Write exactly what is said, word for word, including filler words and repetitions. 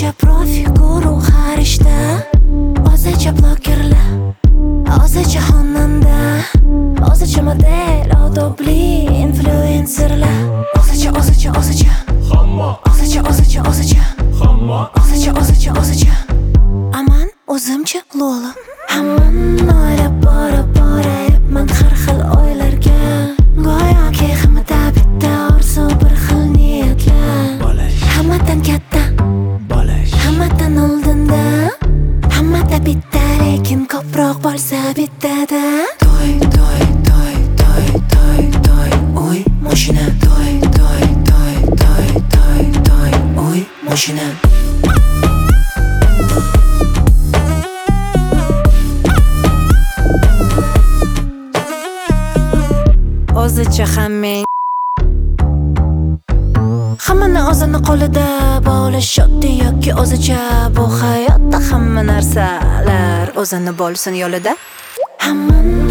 O'zicha profi guru har ishda, o'zicha blogerlar, o'zicha xonanda, o'zicha model, odobli influencerlar. O'zicha, o'zicha, o'zicha Hamma, O'zicha, o'zicha, o'zicha hamma, O'zicha, o'zicha, o'zicha Aman o'zimcha lola. Hammani o'ylab borib borayapman har xil o'ylarga. Go'yoki hammada bitta orzu, bir xil niyatlar. Bolash, Hammadan katta, bolash, hammadan oldinda, hammada bitta lekin ko'proq bo'lsa bittada. To'y, to'y, to'y, to'y, to'y, to'y, uy, mashina. To'y, to'y, to'y, to'y, to'y, to'y, uy, mashina. O'zicha hammang hammani o'zini qo'lida bo'lish oddiy yoki o'zicha. Bu hayotda hamma narsalar o'zini bo'lsin yo'lida. Hammani